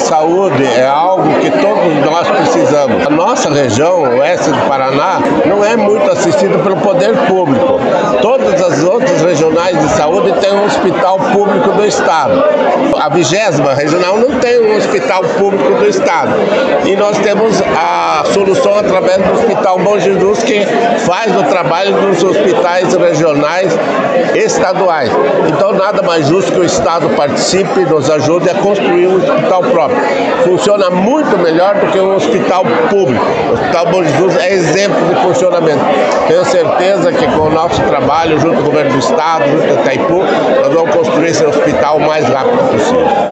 saúde é algo que todos nós precisamos. A nossa região, o oeste do Paraná, não é muito assistida pelo poder público. Todas as outras regionais de saúde têm um hospital público do Estado. A 20ª regional não tem um hospital público do Estado. E nós temos a solução através do Hospital Bom Jesus, que faz o trabalho dos hospitais regionais estaduais. Então, nada mais justo que o Estado participe e nos ajude a construir um hospital próprio. Funciona muito melhor do que um hospital público. O Hospital Bom Jesus é exemplo de funcionamento. Tenho certeza que com o nosso trabalho, junto com o governo do Estado, junto com a Itaipu, nós vamos construir esse hospital o mais rápido possível.